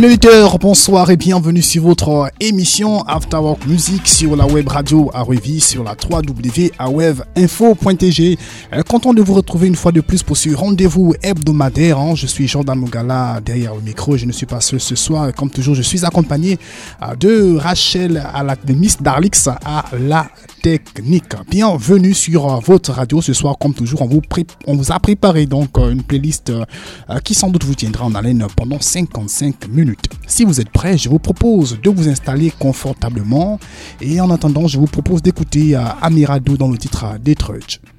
Amis auditeurs, bonsoir et bienvenue sur votre émission After Work Music sur la web radio à Revy, sur la www.awevinfo.tg. Content de vous retrouver une fois de plus pour ce rendez-vous hebdomadaire. Je suis Jordan Mugala derrière le micro. Je ne suis pas seul ce soir. Comme toujours, je suis accompagné de Rachel, de Miss Darlix à la technique. Bienvenue sur votre radio. Ce soir, comme toujours, on vous a préparé donc une playlist qui sans doute vous tiendra en haleine pendant 55 minutes. Si vous êtes prêts, je vous propose de vous installer confortablement et en attendant, je vous propose d'écouter Amirado dans le titre Detroit.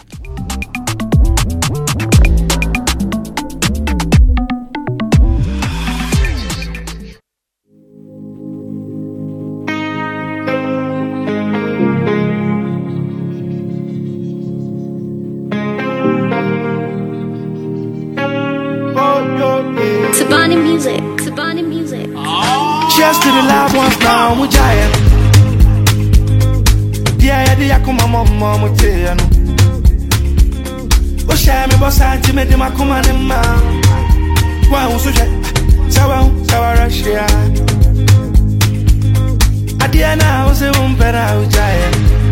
Sabani music. Cheers to the lab once now, Mujaya. Yeah, the Yakuma Mama Mutayano. Oh, shame about Santi made him a command in man. Wow, so Sawa Russia. Adiana was a woman, Ujaya.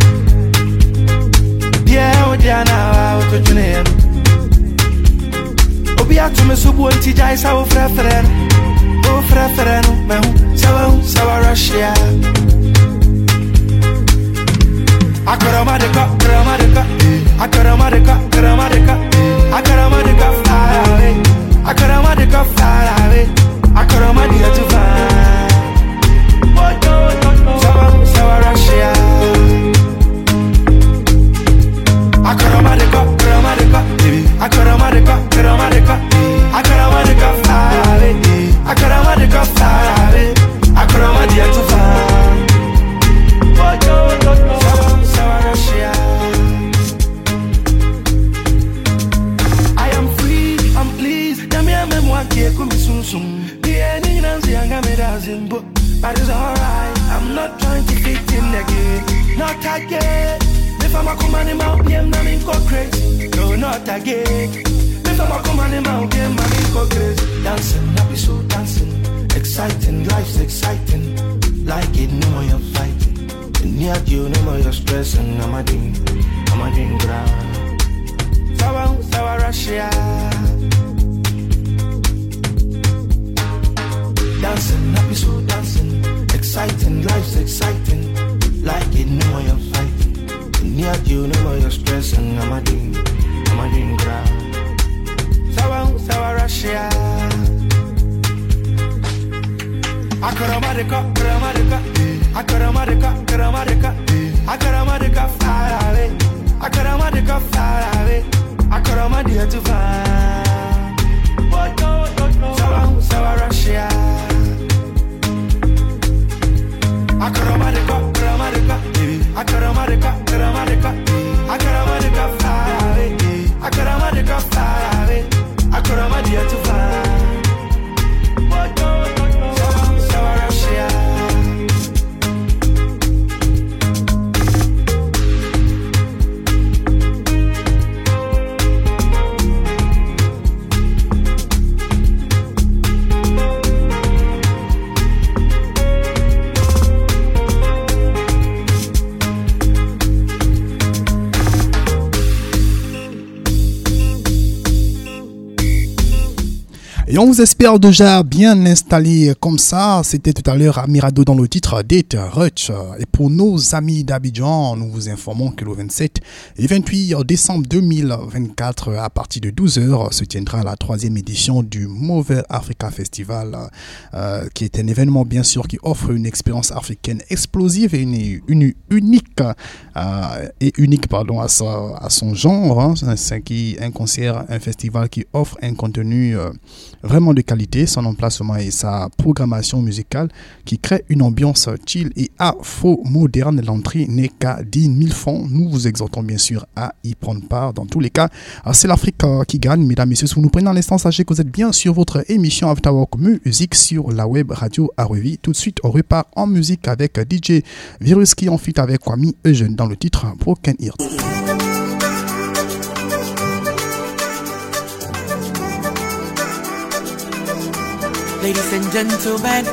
Yeah, Diana, out to Junea. Obia to me, Subu and Tijai, Sawa Freferen. Oh, Freferen, Sawa Russia. Akaramadeka, fly away. Akaramadeka, fly away. Akaramadeka to fly. Sawa Russia. Akaramadeka, fly away. Akaramadeka, fly away. Akaramadeka to fly. I am free, I'm pleased. But it's alright, I'm not trying to fit in again. Not again. If I'm a command out, I'm not in crazy. No, not again. If I'm a command out, I'm not in crazy. Dancing, happy so dancing. Exciting, life's exciting. Like it, no more you're fighting. Near you, no more you're stressing. I'm a dream ground. Sawa Russia. Dancing, happy so dancing. Exciting, life's exciting. Like it, no more you're fighting. Near you, no more you're stressing. I'm a dream ground. Sawa Russia. Akaramadeka, fly away. Akaramadeka, fly away. Akaramadeka to fly. Sawa Russia. Akaramadeka, fly away. Akaramadeka, fly away. Akaramadeka to fly. Et on vous espère déjà bien installé comme ça. C'était tout à l'heure Amirado dans le titre Detroit. Et pour nos amis d'Abidjan, nous vous informons que le 27 et 28 décembre 2024, à partir de 12h, se tiendra la 3e édition du Mobile Africa Festival, qui est un événement bien sûr qui offre une expérience africaine explosive et unique à son genre. C'est un concert, un festival qui offre un contenu vraiment de qualité, son emplacement et sa programmation musicale qui crée une ambiance chill et afro-moderne. L'entrée n'est qu'à 10 000 francs. Nous vous exhortons bien sûr à y prendre part. Dans tous les cas, c'est l'Afrique qui gagne. Mesdames et messieurs, si vous nous prenez un instant, sachez que vous êtes bien sur votre émission After Work Music sur la web radio à Revy. Tout de suite, on repart en musique avec DJ Virus qui en fit avec Kwame Eugène dans le titre Broken Heart. ladies and gentlemen.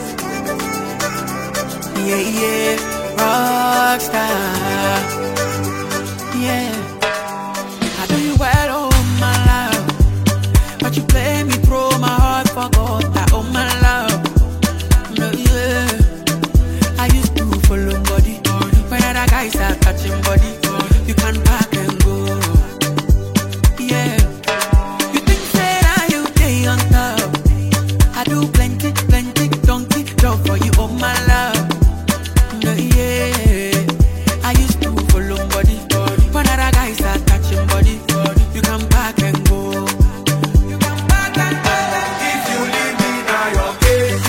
Yeah, yeah, rockstar. Yeah, I do you well, oh my love, but you play me through my heart, forgot that, oh my love. No, yeah, I used to follow body, when other guys are touching body, you can back and go. Yeah, you think that you stay on top, I do plenty, donkey, job for you, oh my love. No, yeah, I used to follow body, when other guys are touching body, you can back and go. You can back and go. If you leave me now your case,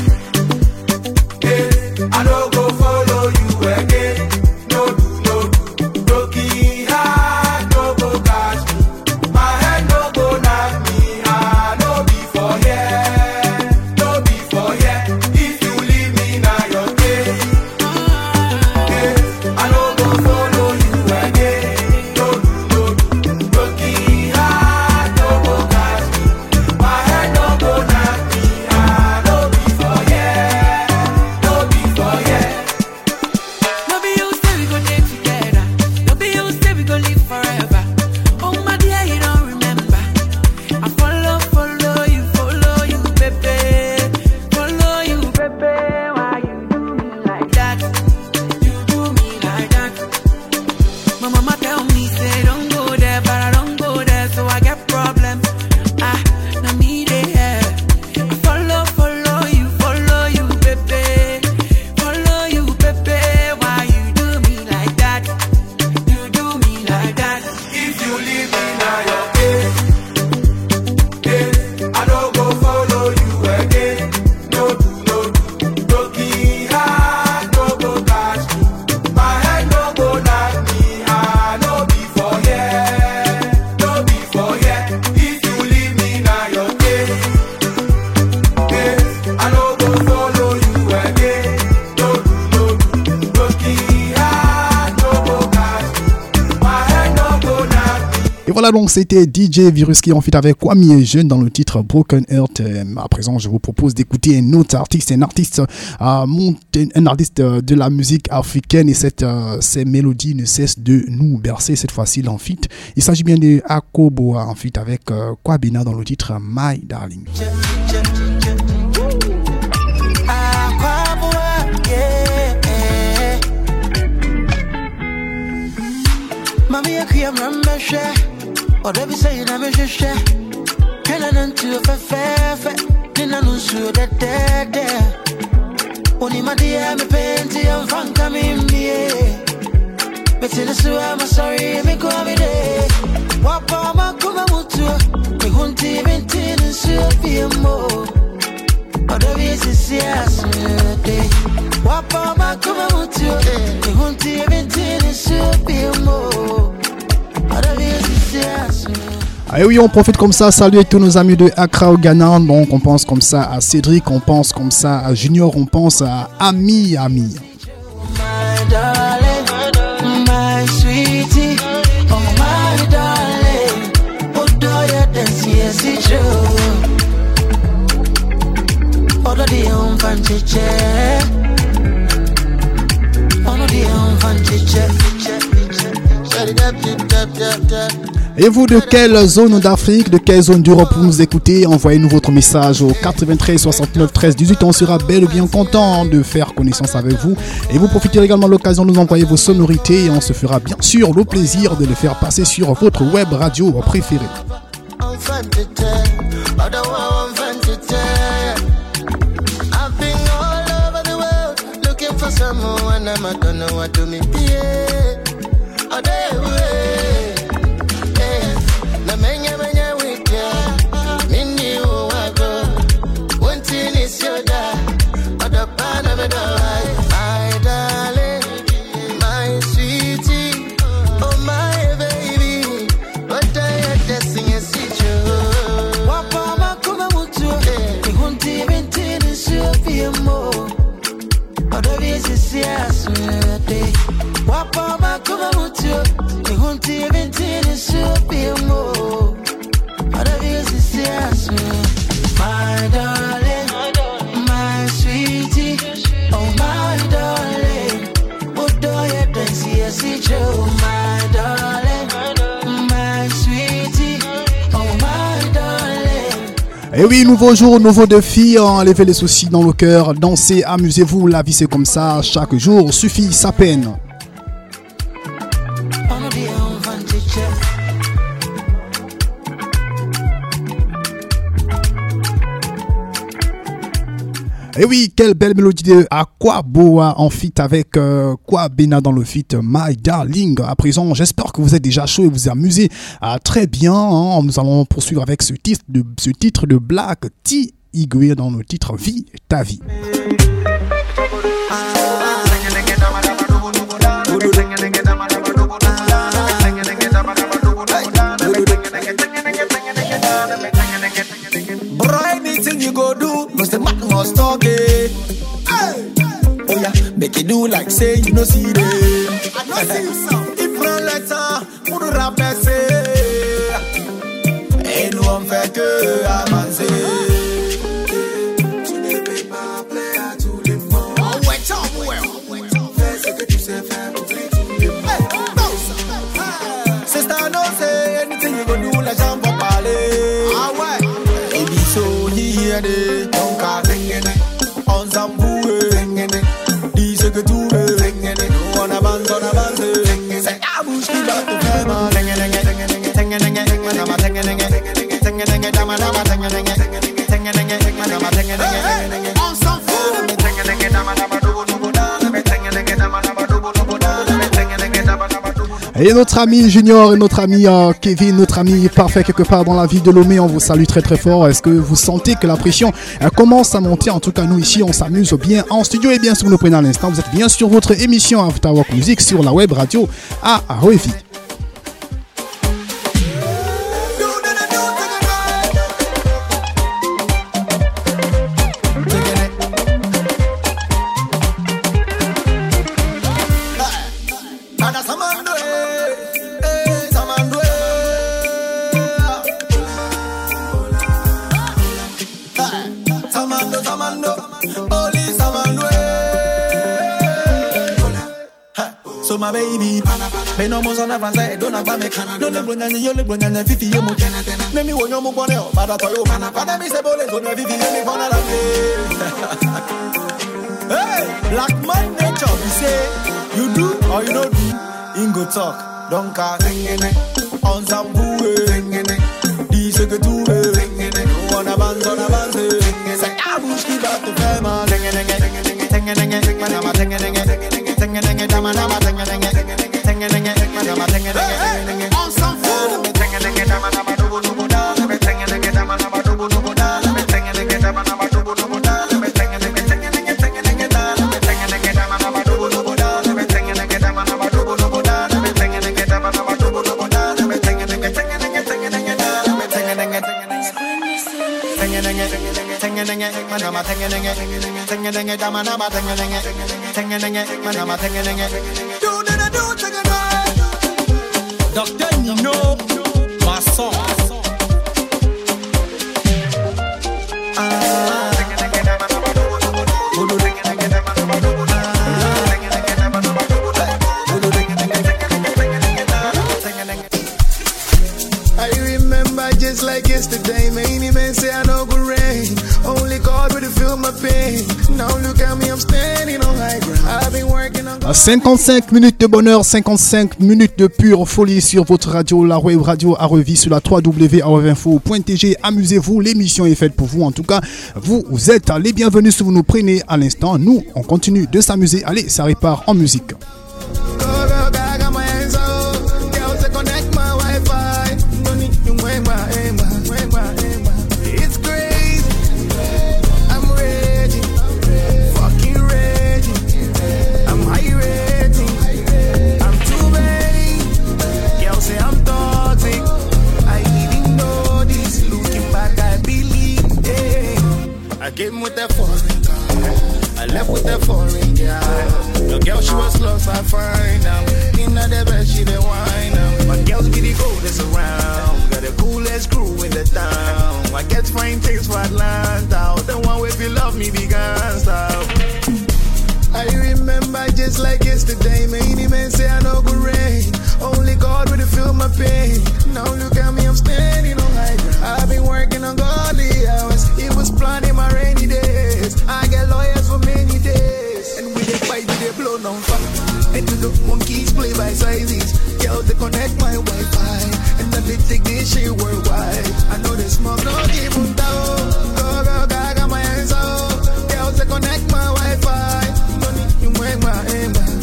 I don't go follow you again. No do, broken heart no go catch me. My head no go knock me. I no be for here, no be for here. If you leave me now your case, I don't go follow you again. No do, broken heart no go catch me. My head no go knock me. I no be for here, no be for here. No be you say we gon' stay together. No be you say we gon' live forever. Oh my dear, you don't remember. I follow you, baby. Follow you, baby. Why you do me like that? You do me like that. My mama tell me say don't go there, but I don't go there, so I get problems. Now me there. I follow you, baby. Follow you, baby. Why you do me like that? You do me like that. If you leave me now your case, I don't go follow you again. No do, broken heart no go catch me. My head no go knock me. I no be for here, no be for here. If you leave me now your case, I don't go follow you again. No do, broken heart no go catch me. My head no go knock me. Et voilà donc c'était DJ Virus qui en fait avec Kwame et Jeune dans le titre Broken Heart. À présent je vous propose d'écouter un autre artiste, un artiste de la musique africaine et ces mélodies ne cessent de nous bercer cette fois-ci en feat. Il s'agit bien de Akoboa en feat avec Kwabena dans le titre My Darling. Mami akuyam rambashe, odebi say na me sheshe. Kana nantu fefe, nina nusu de. Oni madia me penti amfanka mimie. Betini suwa I'm sorry me kwa mi de. Wapa makuma mutu, mi hunti bentini suwa fiemo. Odebi sisi asute. Wapa makuma mutu, mi hunti bentini suwa fiemo. Et oui, on profite comme ça, saluer tous nos amis de Accra au Ghana. Donc on pense comme ça à Cédric, on pense comme ça à Junior, on pense à Ami. My darling, my sweetie, oh my darling, oh do you dance yes it's true. Oh do you fancy oh do you fancy. Et vous, de quelle zone d'Afrique, de quelle zone d'Europe vous nous écoutez? Envoyez-nous votre message au 93 69 13 18. On sera bel et bien content de faire connaissance avec vous. Et vous profiterez également de l'occasion de nous envoyer vos sonorités. Et on se fera bien sûr le plaisir de les faire passer sur votre web radio préférée. Wapa Et oui, nouveau jour, nouveau défi, enlevez les soucis dans le cœur, dansez, amusez-vous, la vie c'est comme ça, chaque jour suffit sa peine. Et oui, quelle belle mélodie de Aquaboa en feat avec Kwabena dans le feat My Darling. À présent, j'espère que vous êtes déjà chaud et vous amusez très bien. Hein. Nous allons poursuivre avec ce titre de Black T. Igwe dans le titre Vie ta vie. You go do, cause the man must talk it. Hey. Oh yeah, make it do like say you no see them. I don't see you so. Different letter, put it up and say. Ain't no one fair que I man say. To the paper, player to the phone. Oh, wait up, well. First, c'est que tu sais faire pour play to the phone. Sister, don't say anything you go do, la jambe pour parler. Ah ouais. So here they don't call singing on some boo singing these are good to singing no on a band singing say I wish you got to play man singing on some fool Et notre ami Junior et notre ami Kevin, notre ami parfait quelque part dans la ville de Lomé, on vous salue très très fort. Est-ce que vous sentez que la pression commence à monter? En tout cas, nous ici, on s'amuse bien en studio. Et bien sûr, vous nous prenez à l'instant, vous êtes bien sur votre émission After Work Music sur la web radio à Revi. So my baby, me no more son of a don't have me. No le bronyan, yo le bronyan, 50 years mo. Me mi wonyo mo bone o, bada toyo. Bada mi se bole, so no 50 years me bona la hey, black man nature, we say you do or you don't do. In go talk, don't call singing on some boo singing. This is good to singing. On a band, singing. Say I wish you got to play man singing, man, singing. On some fool. Docteur Nino, maçon. I remember just like yesterday, many men say I know good rain. Only God will feel my pain. Now look at me, I'm standing on high ground. I've been working on 55 minutes de bonheur, 55 minutes de pure folie sur votre radio, la web radio à Revi sur la www.arrevinfo.tg. Amusez-vous, l'émission est faite pour vous. En tout cas, vous êtes les bienvenus si vous nous prenez à l'instant. Nous, on continue de s'amuser. Allez, ça repart en musique. Came with that foreign guy, I left with that foreign guy. The girl, she was lost, I find out. In the bed, she didn't whine out. My girls be the coldest around. Got the coolest crew in the town. I get fine things for Atlanta. The one way if you love me, be gone stop. I remember just like yesterday, many men say I know good rain. Only God will feel my pain. Now look at me, I'm standing on high ground. I've been working on godly hours. fit take this shit worldwide. I know this smoke no give them down. Go, go, go, I got my hands out. Girls that connect my Wi-Fi. Don't need you make my aim back.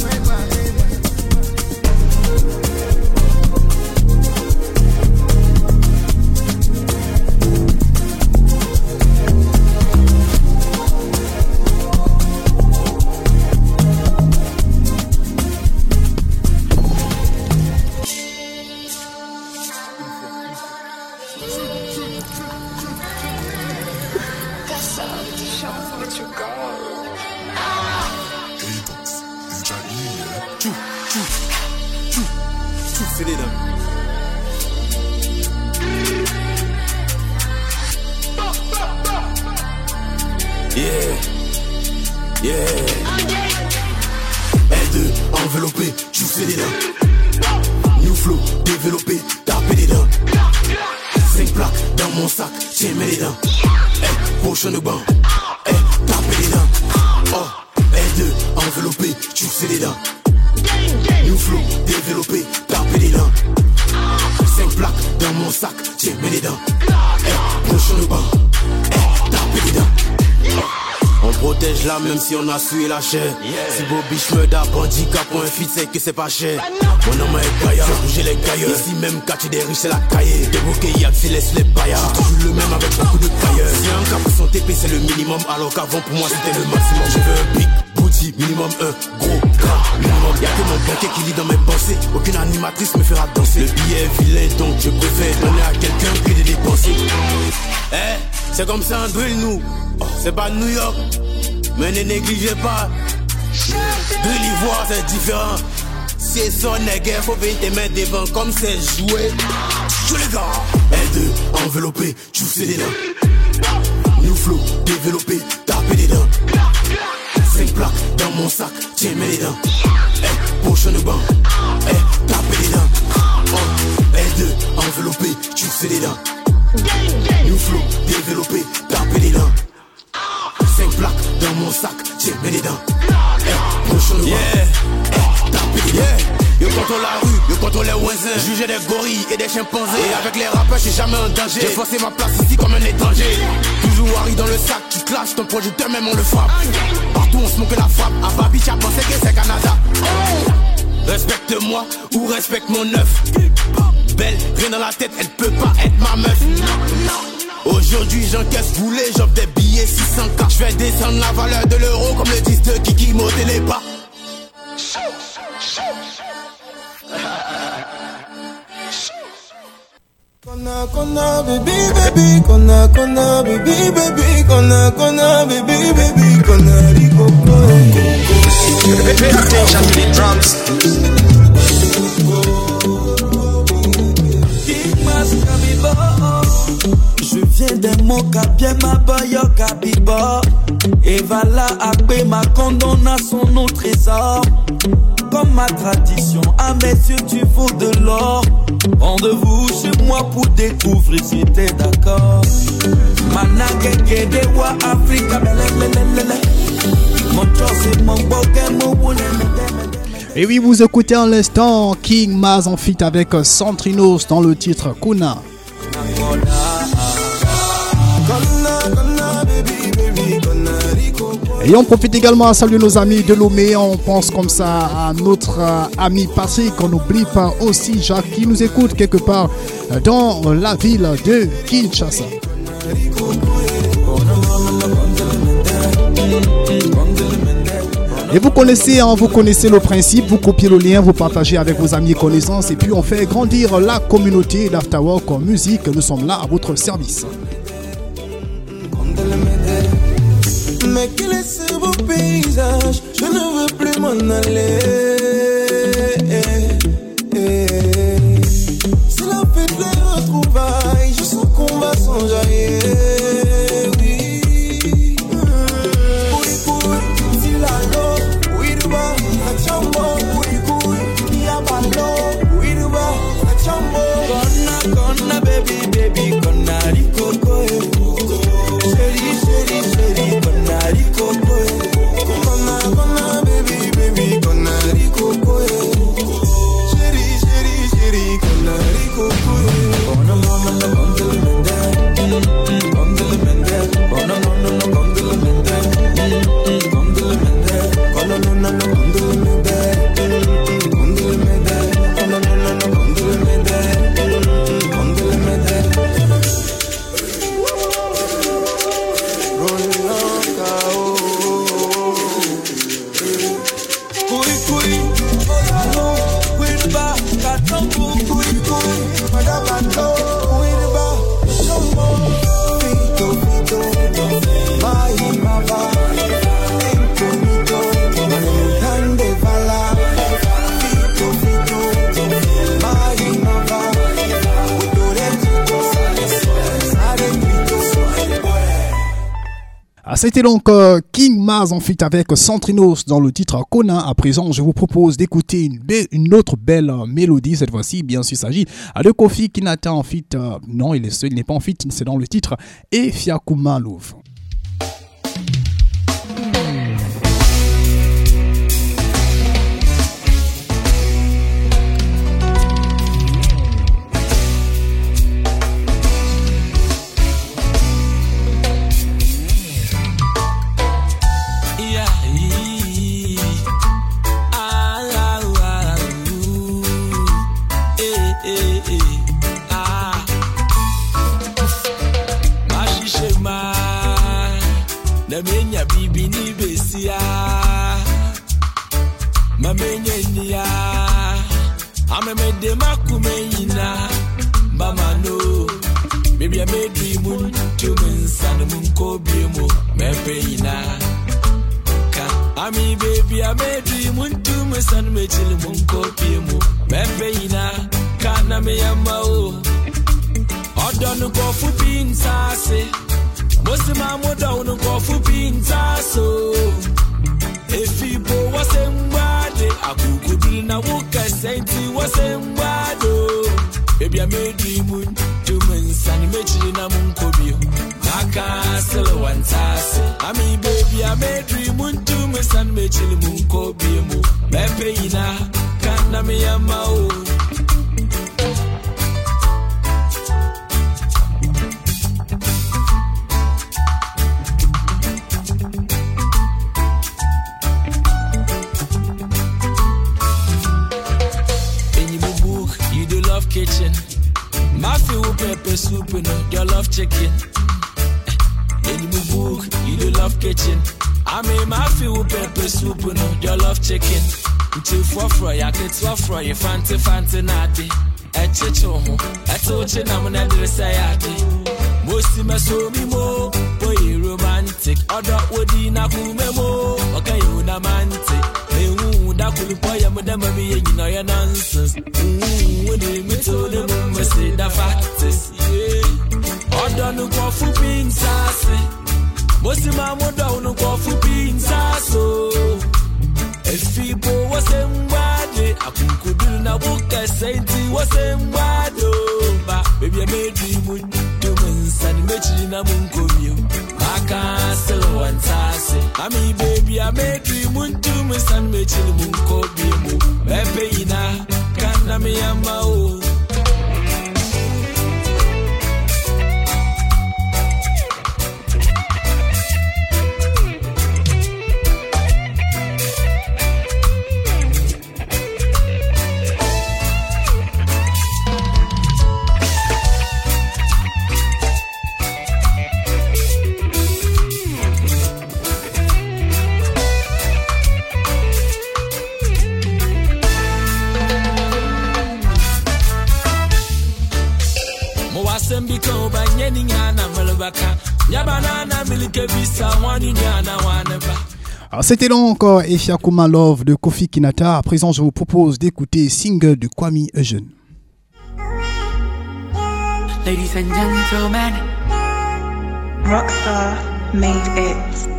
Enveloppé, tu sais les dents. New flow, développé, tapé les dents. 5 plaques dans mon sac, tiens mets les dents. Pochon de banc, tapé les dents. Oh, L2, enveloppé, tu sais les dents. New flow, développé, tapé les dents. 5 plaques dans mon sac, tiens mets les dents. Pochon de banc, tapé les dents. On protège là même si on a sué la chair. Si beau biche me da bandit cap pour un feat c'est que c'est pas cher. Mon nom est Gaïa, je bouger les gailleurs. Ici même quartier des riches c'est la cahier. Des bouquets y'a qui laisse les paillards. Toujours le même avec beaucoup de tailleurs. Si un cap pour son TP c'est le minimum. Alors qu'avant pour moi c'était le maximum. Je veux un big booty, minimum un gros gras minimum. Y'a que mon banquier qui lit dans mes pensées. Aucune animatrice me fera danser. Le billet est vilain donc je préfère donner à quelqu'un que de dépenser. C'est comme ça un drill nous. C'est pas New York, mais ne négligez pas. Drill ivoire c'est différent. C'est son nègre, faut venir te mettre devant comme c'est joué. Tous les gars. L2, enveloppé, tu sais les dents. New flow, développé, tapé les dents. 5 plaques dans mon sac, tiens mets les dents. Pochon de banc, tapé les dents. Oh, L2, enveloppé, tu sais les dents. New flow, développé, tapé les dents. 5 plaques dans mon sac, tiens mets les dents. Pochon de banc, tapé les dents. Yo contrôle la rue, yo contrôle les voisins. Juger des gorilles et des chimpanzés. Et avec les rappeurs, je suis jamais en danger. J'ai forcé ma place ici comme un étranger. Toujours Harry dans le sac, tu clashes ton producteur, même on le frappe. Partout on smoke la frappe. À Babi, tu as pensé que c'est Canada. Respecte-moi ou respecte mon œuf. Belle, rien dans la tête, elle peut pas être ma meuf. Aujourd'hui j'encaisse boulet, j'offre des billets 600K. J'fais descendre la valeur de l'euro comme le disque de Kiki Motelé pas. Kona baby baby kona baby baby kona baby baby kona rico. Pay attention to the drums. Je viens des mots bien ma boyo kabibo. Et voilà après ma condamnation au trésor. Comme ma tradition, à mes yeux tu vaux de l'or. Rendez-vous chez moi pour découvrir si t'es d'accord. Manageke de wa Africa belelelele. Mon cœur c'est mon bogue mon. Et oui, vous écoutez en l'instant King Maz en feat avec Santrinos dans le titre Kuna. Et on profite également à saluer nos amis de Lomé. On pense comme ça à notre ami Patrick. On n'oublie pas aussi Jacques qui nous écoute quelque part dans la ville de Kinshasa. Et vous connaissez le principe, vous copiez le lien, vous partagez avec vos amis et connaissances et puis on fait grandir la communauté d'Afterwork en musique. Nous sommes là à votre service. Mais quel est ce beau paysage, je ne veux plus m'en aller. C'est la fête des retrouvailles, je sens qu'on va s'enjailler. Baby, baby, con C'était donc King Maz en feat avec Centrinos dans le titre Conan. À présent, je vous propose d'écouter une autre belle mélodie. Cette fois-ci, bien sûr, il s'agit de Kofi Kinata en feat. Non, il n'est pas en feat, c'est dans le titre Efiakuma Love. Menya bibi ni besia mamenya nia amemede makumenya mama no baby I made dream to men san mun ko biemo mepeina ka ami baby I made dream to men san me chil mun ko biemo mepeina ka na me yama o odon ko fu bin sase Mosima moda unu kofu pinta so Efibo wasembade akukudiri na wuka senti wasembado Baby I made dream to mensani mechiri na munkobio Naka selo wantase Ami baby I made dream to mensani mechiri munkobio mu Bepe ina kana me yama o kitchen. Mafia with pepper soup, you love chicken. In the book, you do love kitchen. I mean, mafia with pepper soup, you love chicken. Until for fry, I get to fry, you fancy natty. At chicho, at Ochin, I'm an adversary. Most of my so me more, boy, romantic. Other would in a kumemo, okay, unamantic. That could boy, I'm a damn you know your nonsense. When they told them, I say the fact is, yeah. I don't know what for being sassy. Most of my mother don't go for being sassy. If people was somebody, I could do na book I say to was somebody. Baby, I made dream to men's and matching a munko. I can't still one sassy. I mean, baby, I made dream to men's and matching munko. Baby, na can't me a mao. C'était donc Efiakuma Love de Kofi Kinata. À présent, je vous propose d'écouter single de Kwame Eugène. Ladies and gentlemen, Rockstar made it.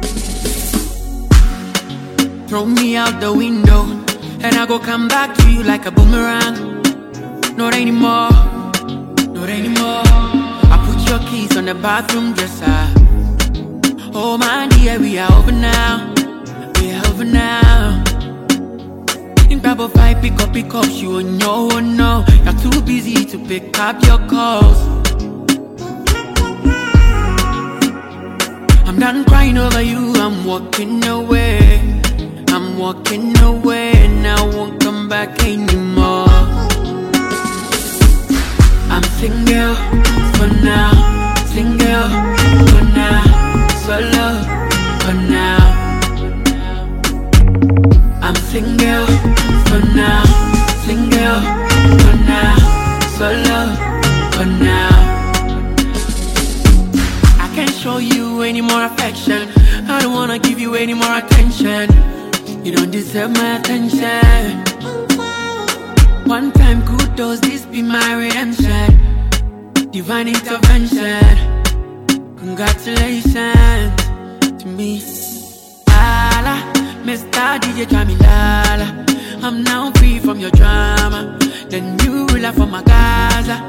Throw me out the window and I go come back to you like a boomerang. Not anymore, not anymore. I put your keys on the bathroom dresser. Oh my dear, we are over now. We are over now. In Bravo 5, pick up, you on your own, no. You're too busy to pick up your calls. I'm done crying over you, I'm walking away. I'm walking away and I won't come back anymore. I'm single for now, single for now, solo for now. I'm single for now, single for now, solo for now. I can't show you any more affection. I don't wanna give you any more attention. You don't deserve my attention. One time kudos, this be my redemption. Divine intervention. Congratulations. to me. Lala, Mr. DJ Jamilala, I'm now free from your drama. The new ruler for my Gaza.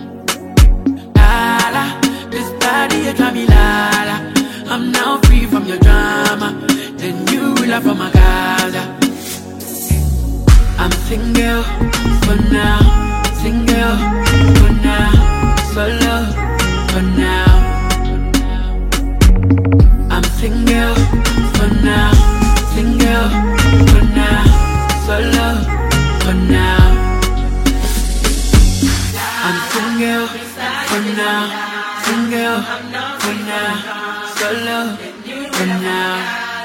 Lala, Mr. DJ Jamilala, I'm now free from your drama. The new ruler for my Gaza. I'm single for now, single for now, solo for now. I'm single for now, single for now, solo for now. I'm single for now, single for now, solo for now.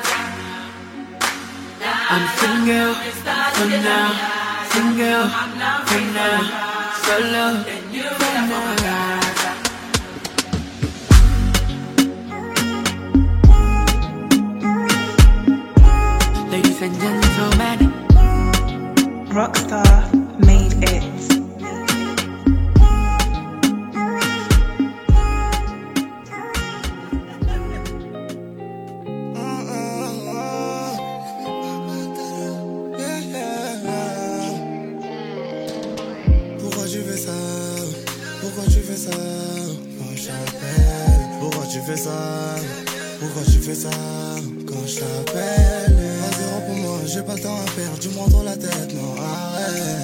I'm single for now, single for now, solo for now. Ladies and gentlemen, Rockstar made it. Pourquoi tu fais ça? Pourquoi tu fais ça? Quand je t'appelle. Pourquoi tu fais ça? Pourquoi tu fais ça? Quand je t'appelle. À zéro pour moi, j'ai pas le temps à perdre. Tu me rends trop la tête, non, arrête.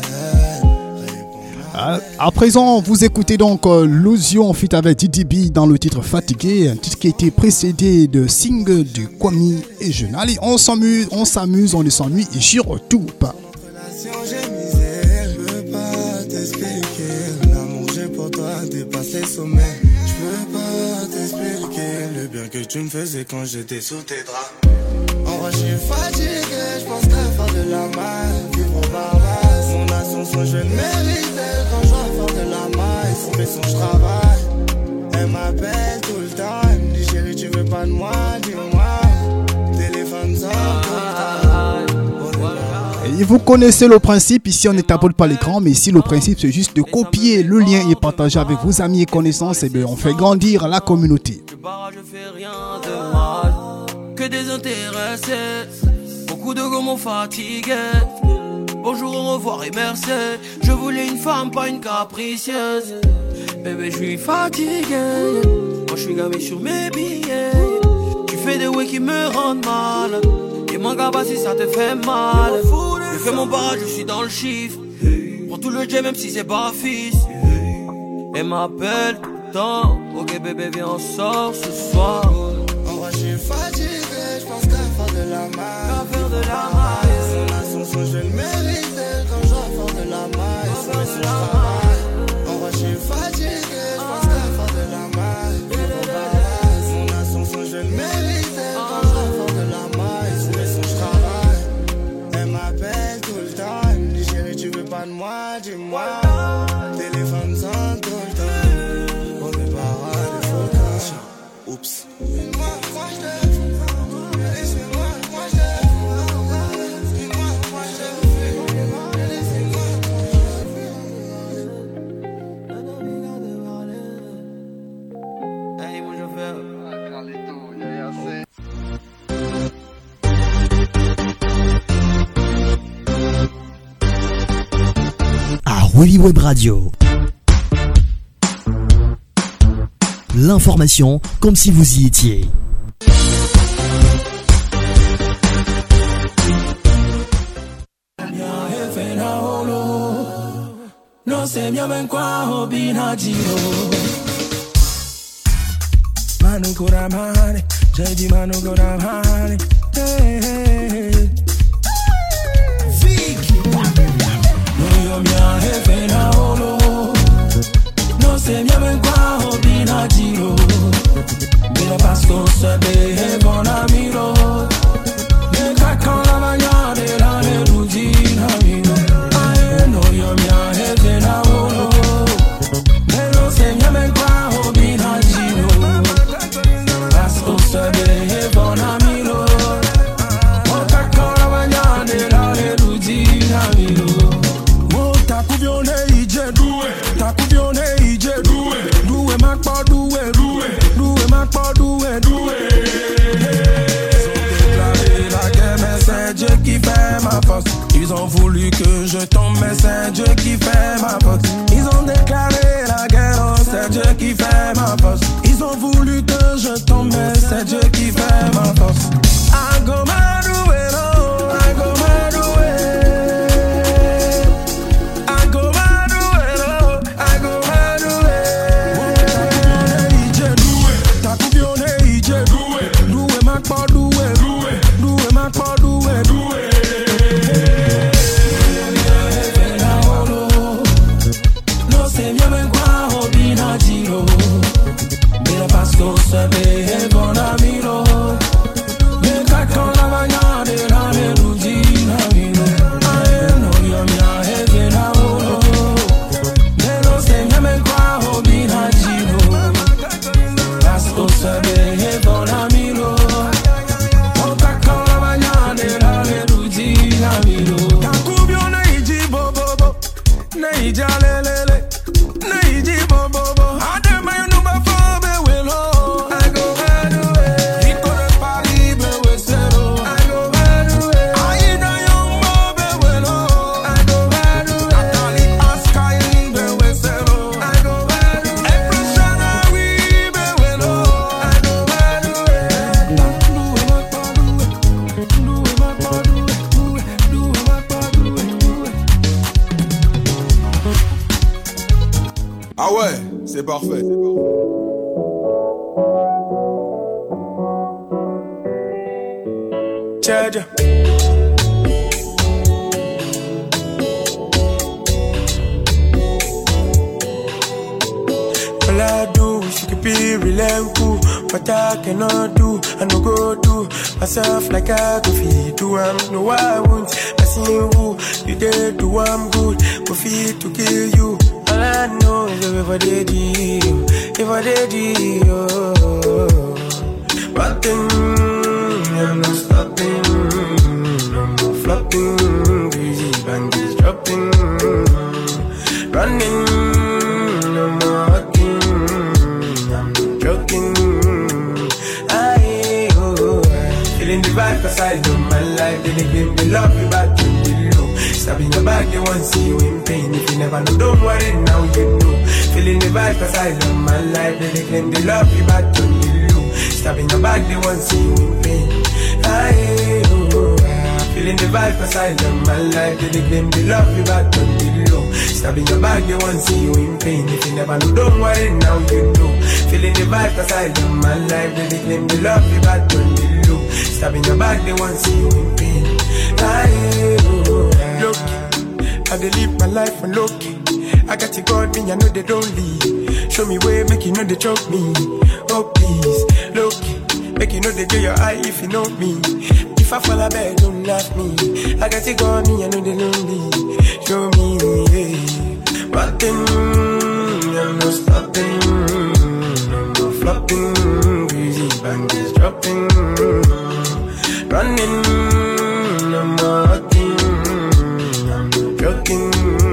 À présent, vous écoutez donc Lusion en feat avec DDB dans le titre Fatigué, un titre qui a été précédé de single de Kwame et Jeune. Allez, on s'amuse, on ne s'ennuie et surtout pas. J'ai misé, je peux pas t'expliquer. L'amour que j'ai pour toi dépasse les sommets. Je peux pas t'expliquer le bien que tu me faisais quand j'étais sous tes draps. En vrai, je suis fatigué, je pense très fort de la main. Vivre au barbare, mon ascension, je le mérite. Quand je dois faire de la maille, sans mes sons, je travaille. Elle m'appelle tout le temps, elle me dit chérie, tu veux pas de moi, dis-moi. Téléphone sans Et vous connaissez le principe, ici on ne tapote pas l'écran, mais ici le principe c'est juste de copier le lien et partager avec vos amis et connaissances, et bien on fait grandir la communauté. Je fais rien de mal, que désintéressé, beaucoup de gars m'ont fatigué. Bonjour, au revoir et merci, je voulais une femme, pas une capricieuse. Bébé, je suis fatigué, moi je suis gavé sur mes billets. Tu fais des ouais qui me rendent mal, et mon gars, si ça te fait mal. Je fais mon barrage, je suis dans le chiffre. Prends tout le jet même si c'est pas fils. Elle m'appelle tout le temps. Ok bébé viens on sort ce soir. En vrai je suis fatigué, je pense qu'à faire de la maille. Son ascension je le mérite. Quand je dois faire de la maille, sans mes sons je travaille. En vrai je suis fatigué, je pense qu'à faire de la maille. Son ascension je le mérite. Quand je dois faire de la maille, sans mes sons je travaille. Elle m'appelle tout le temps, elle me dit chérie tu veux pas de moi, dis-moi. Téléphone sonne tout le temps. On est parade, il faut le temps. Oups. Wavy Web Radio. L'information comme si vous y étiez. Se mi amen qua obina giro Mira pasco se behe bon amiro Me kakon la magna de la nerugina miro Ae no yo mia heaven a olo Pero se mi amen qua obina giro Pasco se behe bon amiro Me kakon la magna de la nerugina miro Oh takubione ije duwe Takubione Duwe ma po duwe Ils ont voulu que je tombe, mais c'est Dieu qui fait ma force. Ils ont déclaré la guerre, oh, c'est Dieu qui fait ma force. Ils ont voulu que je tombe, mais c'est Dieu qui fait ma force. I go mad away, oh, I go mad away. I go mad away, oh, I go mad away. Ije doué, ta coupione ije doué, doué ma pa doué, doué ma pa doué, doué. No se mi ven qua obina giro, mira pasto se ve con amiro. Ah ouais, c'est parfait. Jaja. All I do is you can be real and cool. What I cannot do, I no go do myself like I go feed do. No, I won't. I see you, you did do I'm good, go feed to kill you. All I know is if I did you, if I did you, one thing I'm not stopping, I'm not flopping, crazy bandits dropping, running, I'm not walking, I'm not joking. Feeling the vibe cause I know my life, they give me love you back in the low. Stabbing your back, they won't see you in pain. If you never know, don't worry, now you know. Feeling the vibe cause I love my life, they claim they love you back on the low. Stabbing your back, they won't see you in pain. Feeling the vibe cause I love my life, they claim they love you back on the low. Stabbing your back, they won't see you in pain. If you never know, don't worry, now you know. Feeling the vibe cause I love my life, they claim they love you back on the low. Stabbing your back, they won't see you in pain. Look, I dey live my life on low key. I got you God, me, I know they don't leave. Show me way, make you know they choke me. Oh please, look, make you know they get your eye if you know me. If I fall a bed, don't laugh me. I got you God, me, I know they don't leave. Show me, yeah. One thing, I'm not stopping, I'm not flopping, crazy bandits dropping, running, I'm not walking, I'm not joking.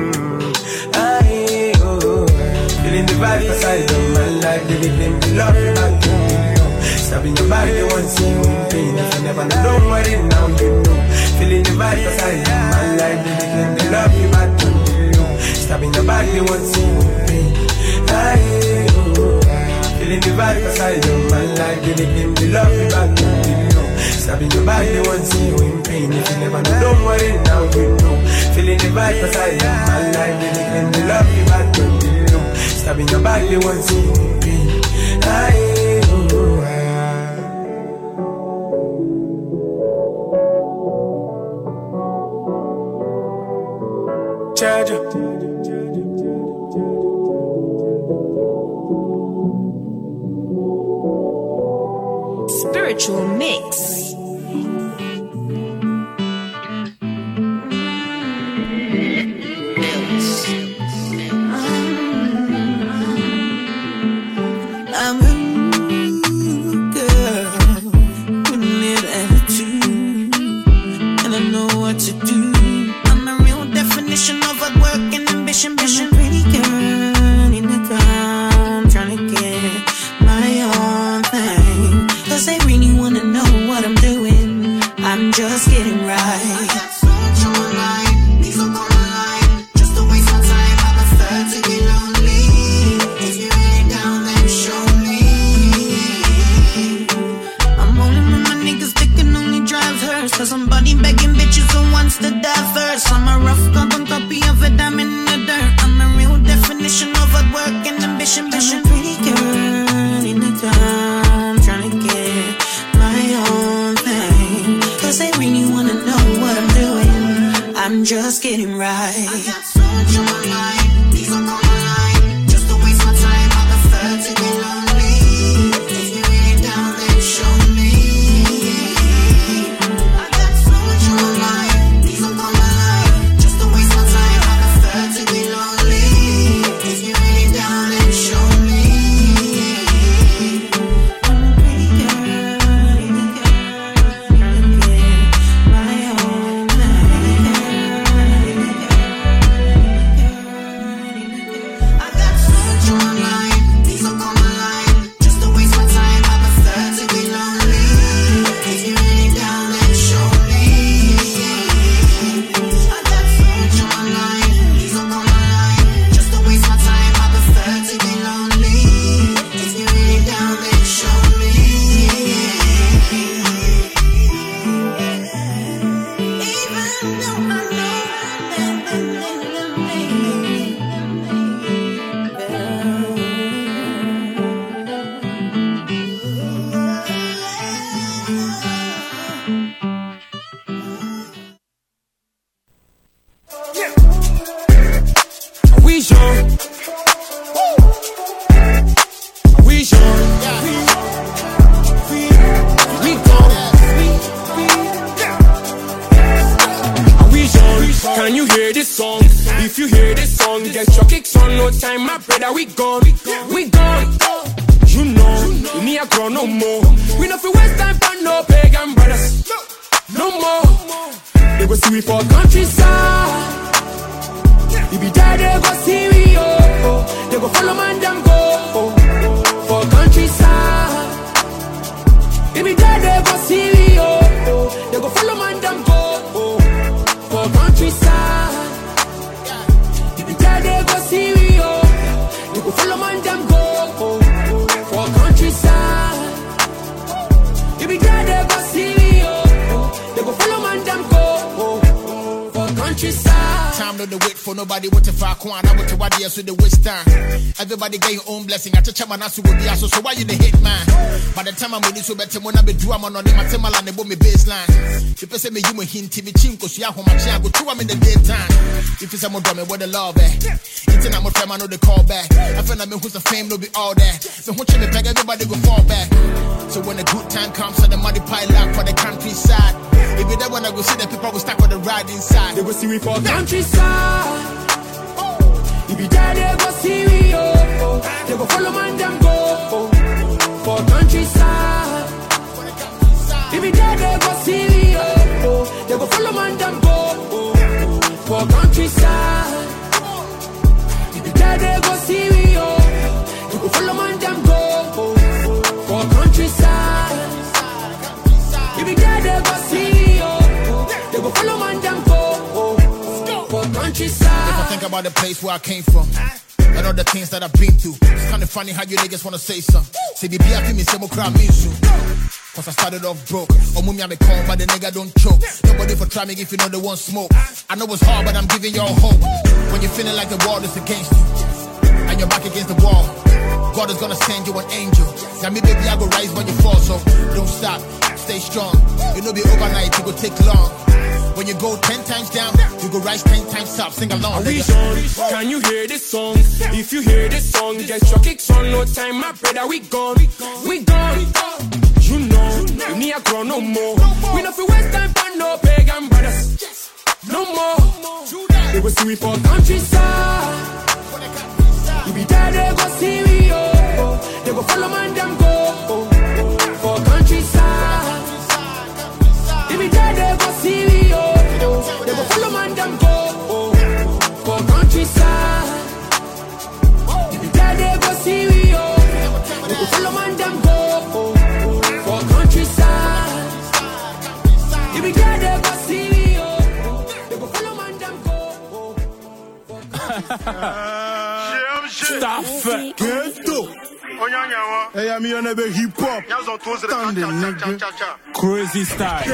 Feeling the vibe cause I love my life, they claim they love you back in the low. Stabbing your back, they won't see you in pain. If you never know, don't worry, now you know. Feeling the vibe cause I love my life, they claim they love you back in the low. Stabbing your back, they won't see you in pain. Feeling the vibe cause I love my life, they claim they love you back in the low. Stabbing your back, they won't see you in pain. If you never know, don't worry, now you know. Feeling the vibe cause I love my life, they claim they love you back in the low. Stabbing your back, they won't see you in pain. Jaja. Spiritual mix. I'm a rude girl with a little attitude, and I know what to do. I'm the real definition of hard work and ambition. I'm a pretty girl in the town, trying to get my own thing. 'Cause they really wanna know what I'm doing. vision. We gone. Can you hear this song? If you hear this song, get your kicks on. No time, my brother, we gone. We gone. You know, we need a grow no more. We no feel waste time for no pagan brothers. No more. They go see we for countryside. If be there, they go see we, oh. They go follow man, them go, for countryside. If be there, they go see we, oh. They go follow man, them go, for countryside. If be there, they go see we, oh. They go follow man, them go, for countryside. If be there, they go see we, oh. They go follow man, them go, for countryside. Time no the wait for nobody. What if I can't? I want to what so the waste time. Everybody get your own blessing. I touch a man as will be so why you the hit man? By the time I'm with you, so better when I be do I'm on them. I tell my land about me baseline. If you say me you me hint me chin cause you have home I go to I'm in the daytime. If you say more drum me what the love it's I'm a friend I know the call back. I feel like me who's the fame no be all that. So watch me back everybody go fall back. So when the good time comes and the money pile up for the countryside. If you there when I go see the people will stack on the ride inside. They will see we for countryside. If you there, they go see we, oh. They go follow man, them go, for countryside. If you there, they go see we, oh. They go follow man, them go, for countryside. If you there, they go see we, oh. They go follow man, them go, for countryside. If you there, they go see we, oh. They go follow man, them go, for countryside. If I think about the place where I came from and all the things that I've been through, it's kinda funny how you niggas wanna say something. Say the beer me say more crowd me soon. Cause I started off broke. Oh mummy I'm a con but the nigga don't choke. Nobody for try me if you know they want smoke. I know it's hard but I'm giving y'all hope. When you're feeling like the world is against you and you're back against the wall, God is gonna send you an angel. Now me baby I go rise when you fall, so don't stop, stay strong. You know be overnight, it go take long. When you go 10 times down, you go rise 10 times up. Sing along. Can you hear this song? If you hear this song, get your kicks on. No time, my brother, we gone. We gone. You know, we need a grow no more. We don't feel waste time for no pagan brothers. No more. They will see we for countryside. You be there, they go see we, oh. They go follow man, them go, for countryside. You be there, they go see we, oh. They go follow man, them go, for countryside. You be there, they go see we, oh. They go follow man, them go, for countryside. You be there, they go see we, oh. They go follow man, them go, for countryside. Stop it. Get to. Hey, I'm here on the hip hop. Standing nigga. Crazy style.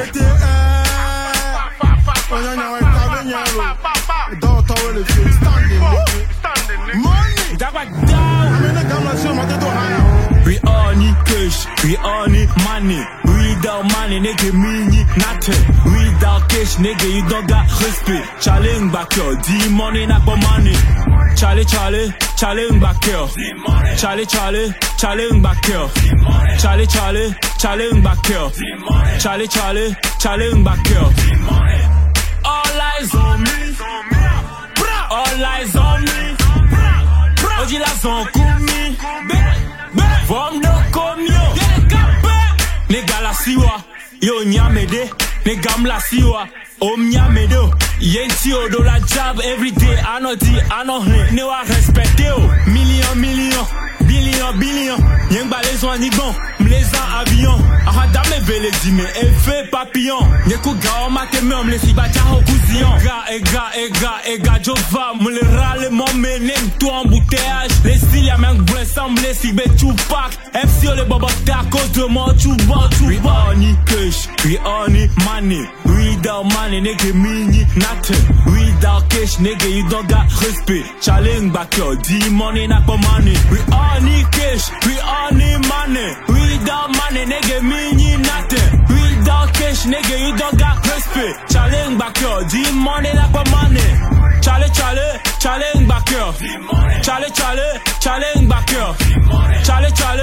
We all need cash, we all need money. Without money, nigga, mean nothing. Without cash, nigga, you don't got respect. Challenge back here, D-money, not for money. Charlie, challenge back here. Charlie, challenge back here. Charlie, challenge back here. Charlie, challenge back here. All eyes on me. All eyes on me. Oji la zon koumi. Vom no komyo. Nigga la siwa. Yo nyamede. Nigga mla siwa. Om nyamede. Yenti odo la job every day. I know ne wa respecte yo. Million. Billion. Yen ba les on ni bon. Mlezan avion. Arada me vele di me. Effet papillon. Yeku ga o mate me omle si ba jaho cousin. Ega Jova. Mle rale mon menem tout embouteillage. Les styles y'a même bouin semblé si be Tupac. MC le bobote à cause de mon Tupac. We all need cash. We all need money. Without money nigga mean nothing. Without cash nigga you don't got respect. Challenge back your D-money not for money. We all need cash. We all need money. Without money nigga mean nothing. Without cash nigga you don't got respect. Challenge back your D-money not for money. Challenge back your. Challenge back your. Challenge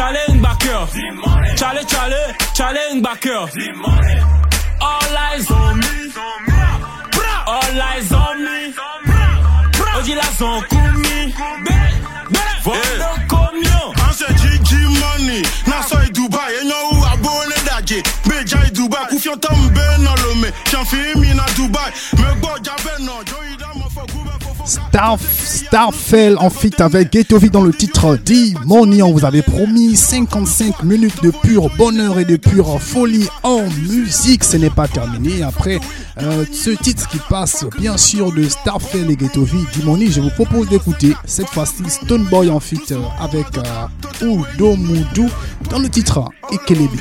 Challenge backer. Challenge backer. All eyes on me. All eyes on me. Oji la son koumi. Vodo komyo. Anse Gigi money. Na so Dubai. Enyo ou abone daje. Beja Dubai. Koufion tombe nan lome. Chanfi mi na Dubai. Me go jabe non. Joida mo fo goube. Starfell en feat avec Ghetto V dans le titre D-Money. On vous avait promis 55 minutes de pur bonheur et de pure folie en musique. Ce n'est pas terminé. Après ce titre qui passe bien sûr de Starfell et Ghetto V, D-Money, je vous propose d'écouter cette fois-ci Stoneboy en feat avec Udo Moudou dans le titre Ekelebe.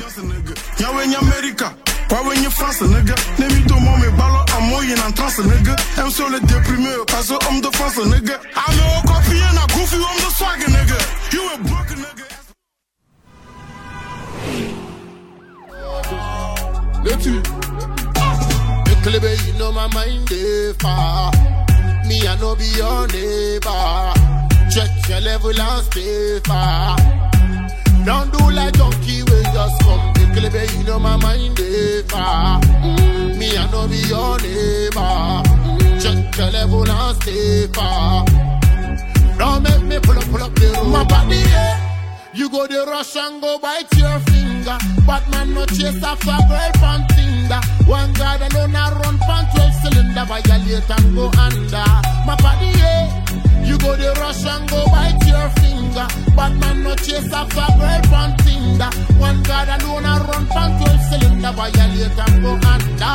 Why when you France, nigga? Name me to mommy ballo, I'm more in trance, nigga. I'm so le déprimé, parce que I'm the France, nigga. I'm a copy and a goofy, I'm the swagger, nigga. You a broken nigga. Let's see. Ekelebe, you know my mind is far. Me, I know be your neighbor. Check your level and stay far. Don't do like donkey, we just come. Ekelebe, you know my mind is far. Me, I know be your neighbor. Check your level and stay far. Don't make me pull up the road. My body, yeah. You go the rush and go bite your finger. But man no chase after girl pan finger. One God alone a run pan 12 cylinder. Violate and go under. My body, yeah. You go the rush and go bite your finger. But man no chase after girl pan finger. One God alone a run pan 12 cylinder. Violate and go under.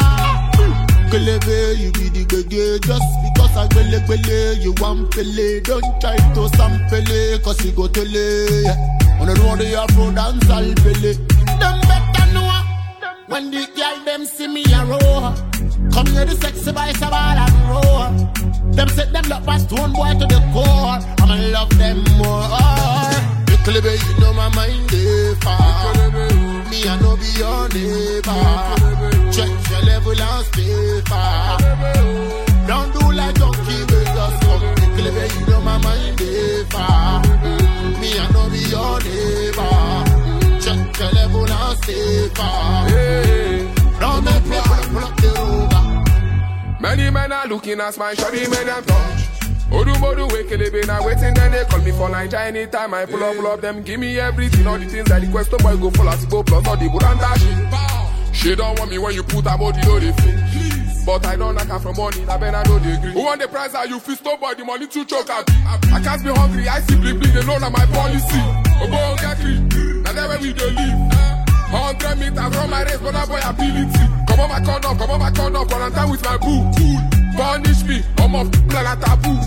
Kelebe, you be the gege. Just because I bele, you want pele. Don't try to sample, cause you go tele. On the road, you afro dance all pele. Them better know when the girl them see me a row. Come here the sexy boy sabal and roll. Them set them look past one boy to the core. I'ma love them more. Kelebe, you know my mind is far. Me I know be your neighbor. Check your level and stay far. Don't do like donkey, we just come. Kelebe, you know my mind is far. Me I know be your neighbor. Check your level and stay far. Don't make me pull up the rover. Many men are looking at my shabby men and touch. Odu Ekelebe now waiting, then they call me for Niger anytime I pull up them. Give me everything, all the things that the question boy go full as go plus all the buranda shit. She don't want me when you put her body on the fit. But I don't like her from money, I better know the agree. Who want the price are you fist boy, the money too choke at. I can't be hungry, I simply bleed, they know that my policy. Obo get clean, now that's where we dey live. 100 meters from my race, but that boy ability. Come on my corner, quarantine with my boo. Cool. Punish me, I'm off planet taboo.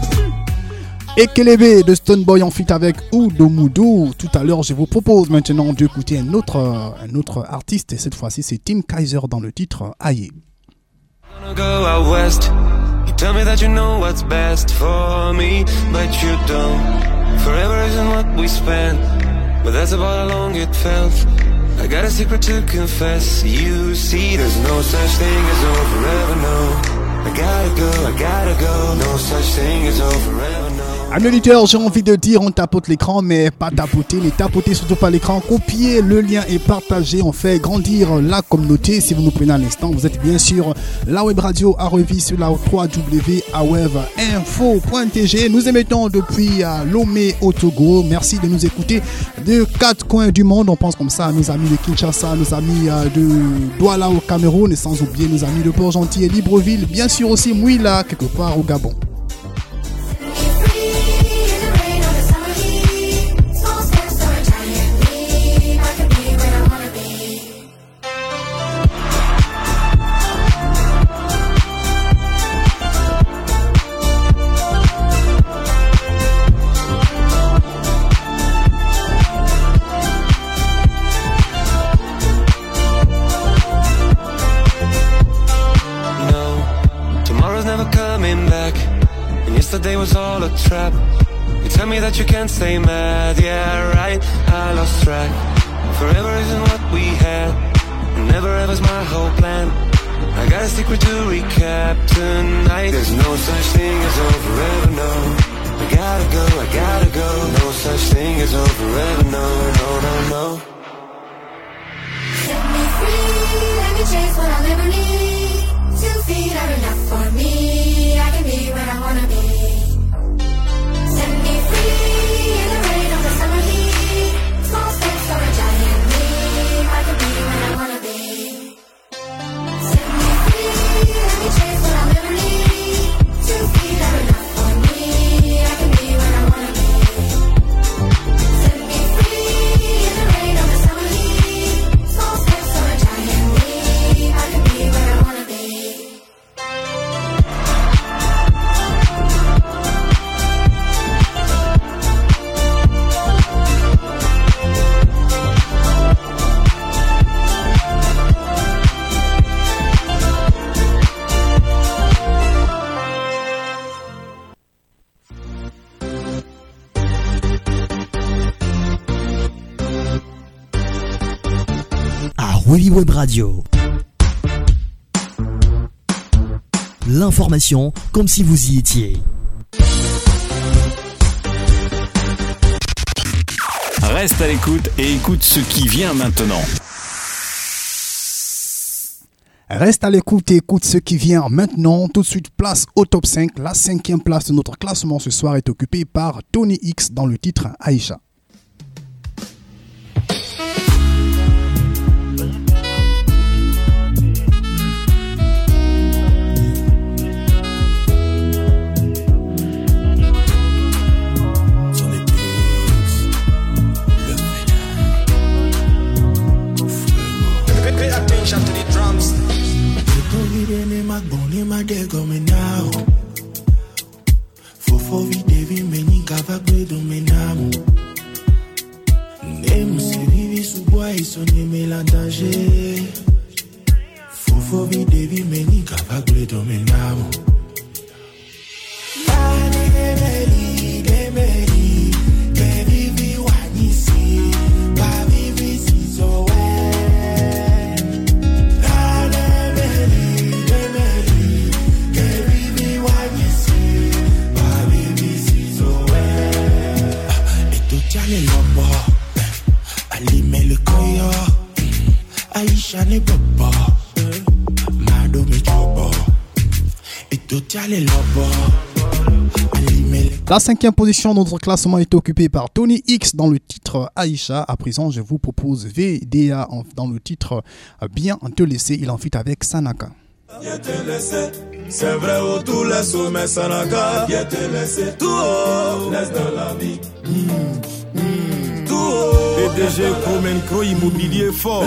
Ekelebe de Stoneboy en feat avec Udo Moudou. Tout à l'heure, je vous propose maintenant d'écouter un autre artiste. Et cette fois-ci, c'est Tim Kaiser dans le titre Aye. Go out west. You tell me that you know what's best for me, but you don't. Forever isn't what we spent, but that's about how long it felt. I got a secret to confess. You see, there's no such thing as oh forever, no. I gotta go, no such thing as oh forever, no. Amis auditeurs, j'ai envie de dire, on tapote l'écran, mais pas tapoter, les tapoter surtout pas l'écran, copier le lien et partager, on fait grandir la communauté. Si vous nous prenez à l'instant, vous êtes bien sûr la web radio à revue sur la www.awebinfo.tg. Nous émettons depuis Lomé au Togo. Merci de nous écouter de 4 coins du monde. On pense comme ça à nos amis de Kinshasa, nos amis de Douala au Cameroun et sans oublier nos amis de Port-Gentil et Libreville. Bien sûr aussi Mouila quelque part au Gabon. Yesterday was all a trap. You tell me that you can't stay mad. Yeah, right, I lost track. Forever isn't what we had, and never ever's my whole plan. I got a secret to recap tonight. There's no such thing as oh forever, no. I gotta go, no such thing as oh forever, no, no, no, no. Wally Web Radio. L'information comme si vous y étiez. Reste à l'écoute et écoute ce qui vient maintenant. Reste à l'écoute et écoute ce qui vient maintenant. Tout de suite, place au top 5. La 5e place de notre classement ce soir est occupée par Tony X dans le titre Aïcha. Fofo videvi meni kavakwe domenamu. Nemu se vivi sous bois et son aimé la danger. Fofo videvi meni kavakwe domenamu. Aïcha ne peut pas, Mado me chopo, et tout y a les lobos. La 5e position de notre classement est occupée par Tony X dans le titre Aïcha. À présent, je vous propose VDA dans le titre Bien te laisser. Il en fit avec Sanaka. Bien te laisser, c'est vrai où tout laisse, mais Sanaka. Bien te laisser, tout haut, laisse dans la vie. Tout haut. PDG Promenco Immobilier Fort.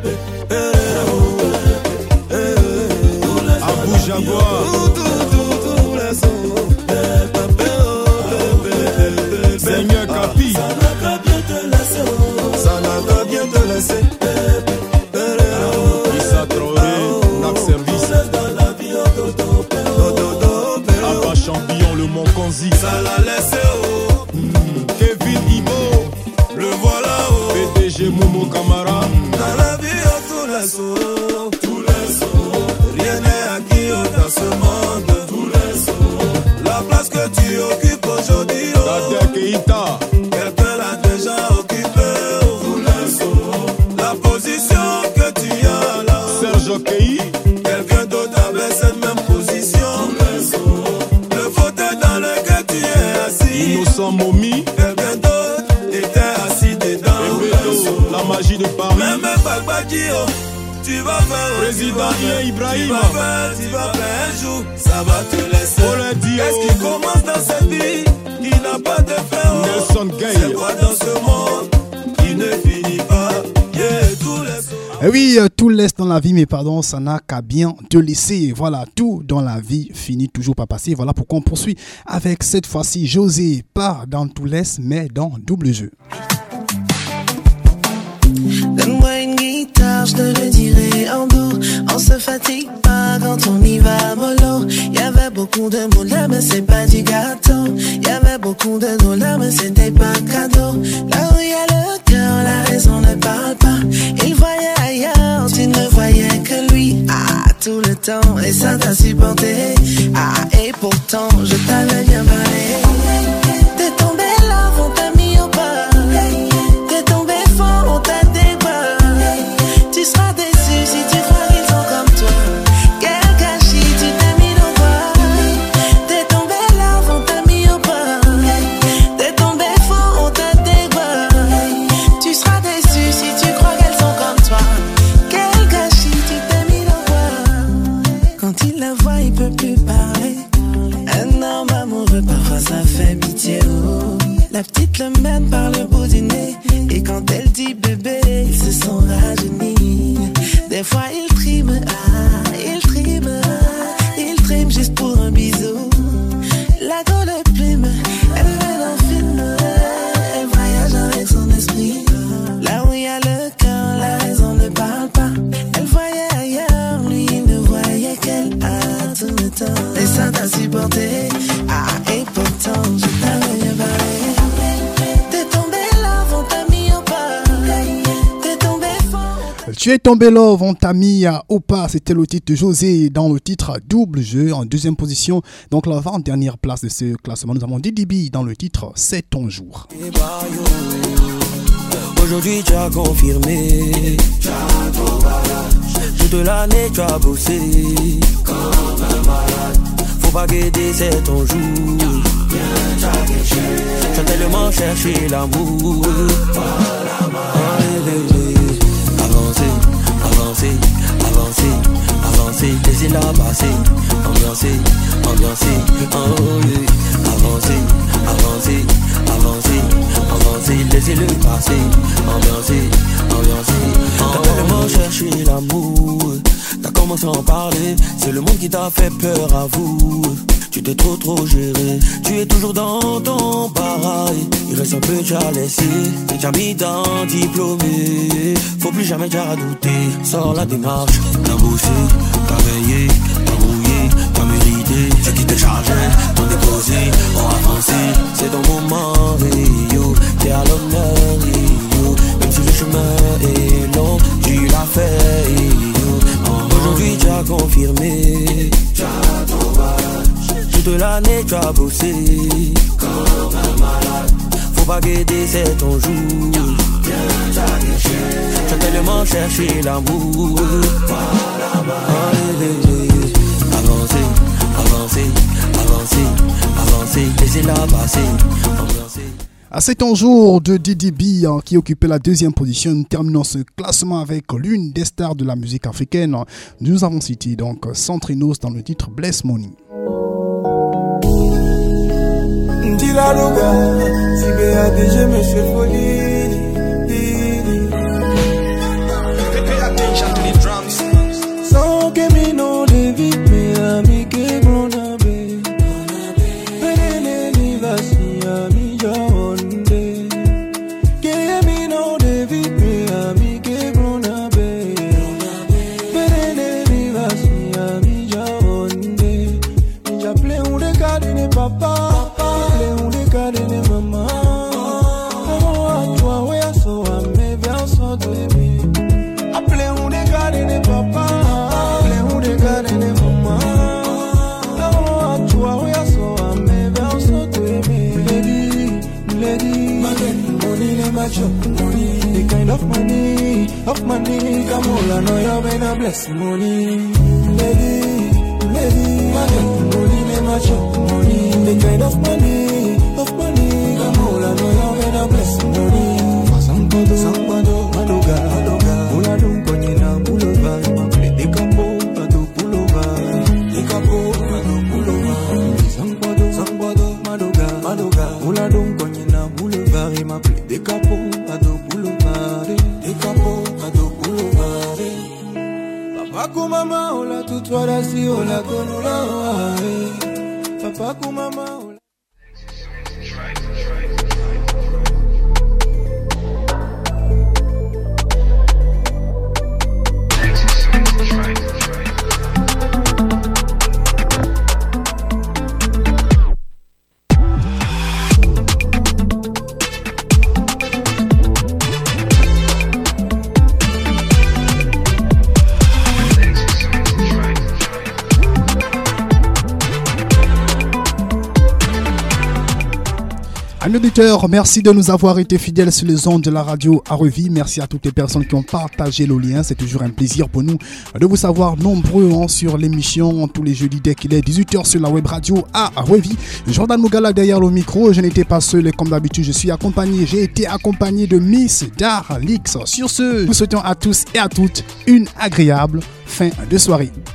Abou Jaguar. Seigneur Capi. Sanaka bien te laisser. Sanaka bien te laisser. Issa Traoré, Nac Service. Abba Champion, le Mont Konzi. Ça l'a laissé haut. Kevin Ibo. Le voilà haut. PDG Momo Camara. Dans la vie, tous les sauts. Tous les sauts. Rien n'est acquis dans ce monde. Tous les sauts. La place que tu occupes aujourd'hui. Kader Keita. Quelqu'un l'a déjà occupé. Tous les sauts. La position que tu as là. Serge Kei. Quelqu'un d'autre avait cette même position. Tous les sauts. Le fauteuil dans lequel tu es assis. Innocent Momi. Quelqu'un d'autre était assis dedans. La magie de Paris. Même Bagbadio, tu vas faire Président Ibrahim. Tu vas faire un jour, ça va te laisser. Qu'est-ce qui commence dans cette vie qui n'a pas de fin? Nelson Gay. C'est quoi dans ce monde qui ne finit pas? Yeah, tout laisse. Eh oui, tout laisse dans la vie, mais pardon, ça n'a qu'à bien te laisser. Voilà, tout dans la vie finit toujours par passer. Voilà pourquoi on poursuit avec cette fois-ci José, pas dans tout laisse, mais dans double jeu. Donne-moi une guitare, je te le dirai en dos. On se fatigue pas quand on y va mollo. Y'avait beaucoup de mots là, mais c'est pas du gâteau. Y'avait beaucoup de mots là, mais c'était pas cadeau. Là où y a le cœur, la raison ne parle pas. Il voyait ailleurs, tu ne voyais que lui. Ah, tout le temps, et ça t'a supporté. Ah, et pourtant, je t'avais bien parlé. T'es tombé là, on t'a mis au pas. T'es tombé fort, on t'a tu seras déçu si tu crois qu'ils sont comme toi. Quel gâchis, tu t'es mis dans quoi? T'es tombé là, on t'a mis au pas. T'es tombé fort, on t'a déboîté. Tu seras déçu si tu crois qu'elles sont comme toi. Quel gâchis, tu t'es mis dans quoi? Quand il la voit, il peut plus parler. Un homme amoureux, parfois ça fait pitié. Oh. La petite le mène par le bout du nez. Et quand elle dit bébé, ils se sont rajeunis. Des fois il trime, il trime juste pour un bisou. La go le plume, elle met dans le film. Elle voyage avec son esprit. Là où il y a le cœur, la raison ne parle pas. Elle voyait ailleurs, lui il ne voyait qu'elle a tout le temps. Et ça t'a supporté, et pourtant je t'avais bien parlé. T'es tombé là, on t'a mis au pas. Tu es tombé love, on t'a mis à Opa, c'était le titre de José dans le titre Double Jeu en deuxième position. Donc l'avant-dernière place de ce classement, nous avons DDB dans le titre C'est ton jour. Aujourd'hui tu as confirmé, toute l'année tu as bossé comme un malade. Faut pas guider, c'est ton jour. J'ai tellement cherché l'amour. Avancer, avancer, avancer, avancer, laissez-la passer. Ambiancer, ambiancer, oh yeah. Avancer, avancer, avancer, avancer, laissez-le passer. Ambiancer, ambiancer, t'as tellement cherché l'amour. T'as commencé à en parler, c'est le monde qui t'a fait peur à vous. Tu t'es trop géré, tu es toujours dans ton pareil. Il reste un peu, tu as laissé, t'es déjà mis dans diplômé. Faut plus jamais t'as douter, sors la démarche. T'as bossé, t'as veillé, t'as brouillé, t'as mérité. Ce qui te chargeait, t'en déposé, on avancé. C'est ton moment, yo, t'es à l'honneur, yo. Même si le chemin est long, tu l'as fait, yo. Aujourd'hui tu as confirmé, toute l'année tu as bossé comme un malade. Faut pas guider, c'est ton jour. J'ai tellement cherché l'amour. Avancer, avancer, avancer, avancer, laissez-la passer. C'est un jour de DDB qui occupait la deuxième position. Nous terminons ce classement avec l'une des stars de la musique africaine. Nous avons cité donc Centrinos dans le titre Bless Money. Pay attention to the drums. So give me no David, me ami que gonna be. Pene ni vasi ami jonde. Give me no David, me ami que gonna be. Pene ni vasi ami jonde. Minja play un de cadene papa, play un de cadene mama. Oh, toi we so ame bien so to me. Play un de cadene papa, play un de cadene mama. Oh, toi we so ame bien so to me. Lady, money ne match up, money. The kind of money, come on, I know you're gonna bless money. Lady, money ne match up, money. The kind of money, come on, I know you're gonna bless money. Sangpado, madoga, ula dum konyina boulevard, m'appelle des capots, ado boulevard, des capots, ado boulevard. Sangpado, madoga, ula dum konyina boulevard, il m'appelle des capots, ado boulevard, des capots, ado boulevard. Papa ku mama, ola tutwa dasi, ola konula, papa ku mama, ola. Amis auditeurs, merci de nous avoir été fidèles sur les ondes de la radio Arrevi. Merci à toutes les personnes qui ont partagé le lien. C'est toujours un plaisir pour nous de vous savoir nombreux sur l'émission tous les jeudis dès qu'il est 18h sur la web radio à Arrevi. Jordan Mougala derrière le micro. Je n'étais pas seul comme d'habitude. J'ai été accompagné de Miss Darlix. Sur ce, nous souhaitons à tous et à toutes une agréable fin de soirée.